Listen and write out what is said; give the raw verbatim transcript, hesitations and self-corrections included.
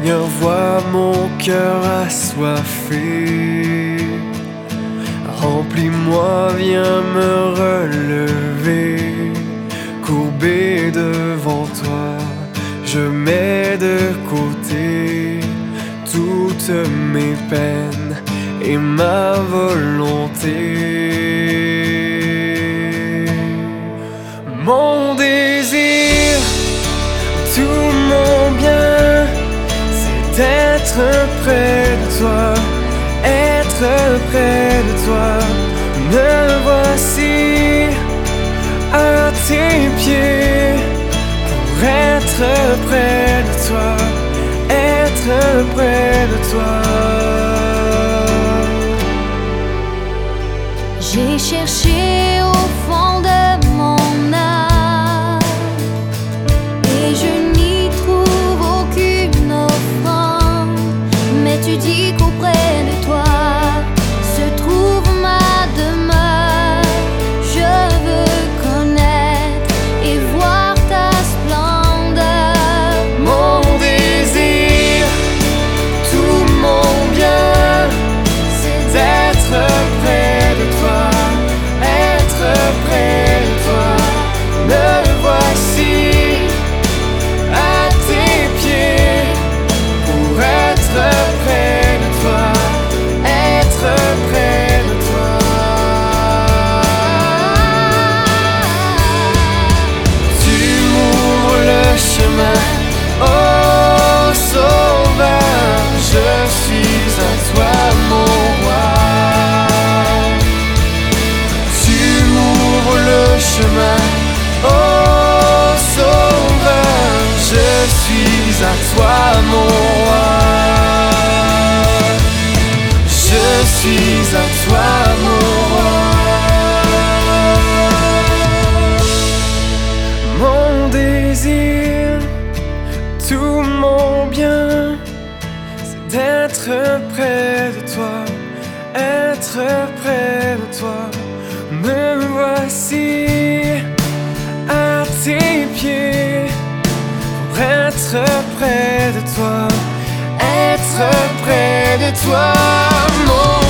Seigneur, vois mon cœur assoiffé. Remplis-moi, viens me relever. Courbé devant toi, je mets de côté toutes mes peines et ma volonté. Mon désir, tout mon bien, c'est d'être près de toi, être près de toi. Me voici à tes pieds pour être près de toi, être près de toi. J'ai cherché au fond de mon âme et je n'y trouve aucune offrande, mais tu dis qu'auprès de toi se trouve ma demeure. Je veux connaître et voir ta splendeur. Mon désir, tout mon bien, c'est d'être près de toi, être près de toi. Me voici à tes pieds pour être près de toi, être près de toi. Tu m'ouvres le chemin, oh Sauveur, je suis à toi mon roi. Tu m'ouvres le chemin, oh Sauveur, je suis à toi mon roi. Je suis à toi mon roi. Mon désir, tout mon bien, c'est d'être près de toi, être près de toi. Me voici à tes pieds pour être près de toi, être près de toi. Mon